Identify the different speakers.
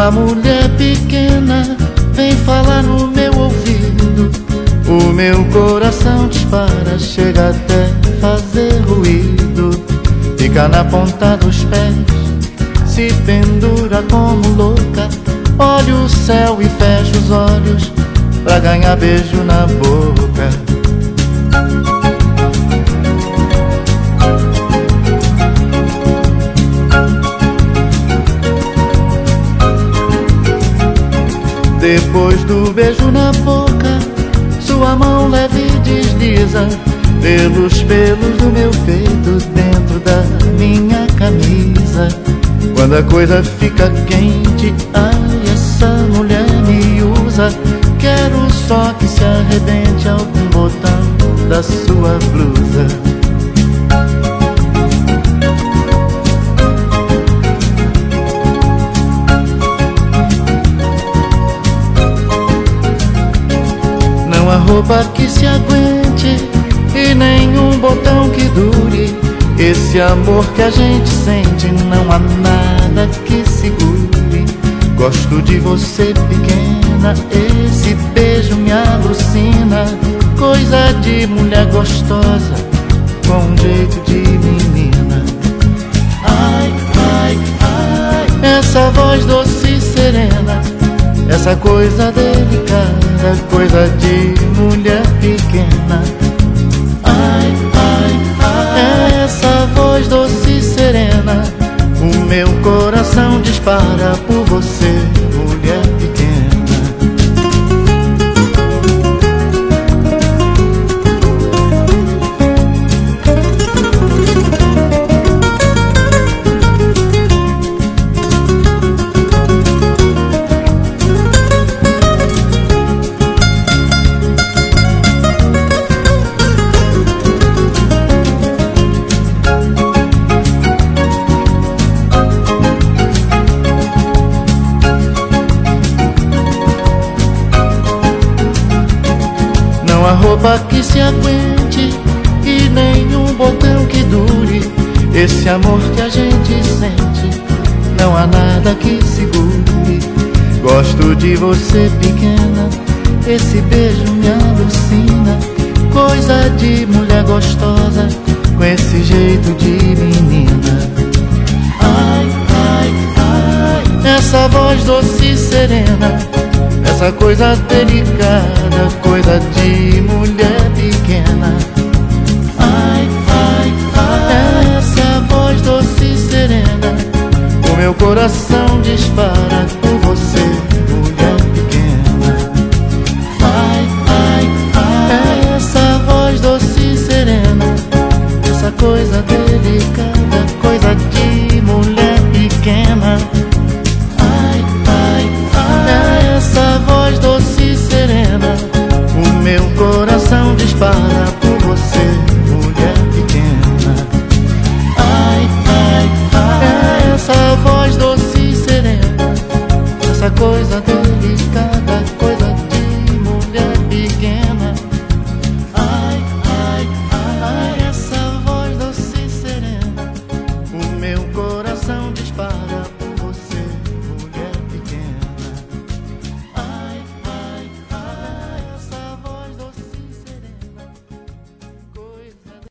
Speaker 1: Fala, mulher pequena, vem falar no meu ouvido. O meu coração dispara, chega até fazer ruído. Fica na ponta dos pés, se pendura como louca. Olha o céu e fecha os olhos pra ganhar beijo na boca. Depois do beijo na boca, sua mão leve desliza pelos pelos do meu peito, dentro da minha camisa. Quando a coisa fica quente, ai, essa mulher me usa. Quero só que se arrebente algum botão da sua blusa. Não há roupa que se aguente e nenhum botão que dure esse amor que a gente sente, não há nada que segure. Gosto de você pequena, esse beijo me alucina. Coisa de mulher gostosa, com um jeito de menina. Ai, ai, ai, essa voz doce e serena, essa coisa delicada, coisa de mulher pequena. Ai, ai, ai, essa voz doce e serena, o meu coração dispara por você, mulher pequena. Não há roupa que se aguente e nenhum botão que dure esse amor que a gente sente, não há nada que segure. Gosto de você pequena, esse beijo me alucina. Coisa de mulher gostosa, com esse jeito de menina. Ai, ai, ai, essa voz doce e serena, essa coisa delicada, coisa de mulher pequena. Ai, ai, ai, essa voz doce e serena, o meu coração dispara por você, mulher pequena. Ai, ai, ai, essa voz doce e serena, essa coisa delicada, coisa de mulher pequena. Essa voz doce e serena, o meu coração dispara por você, mulher pequena. Ai, ai, ai, essa voz doce e serena, essa coisa delicada.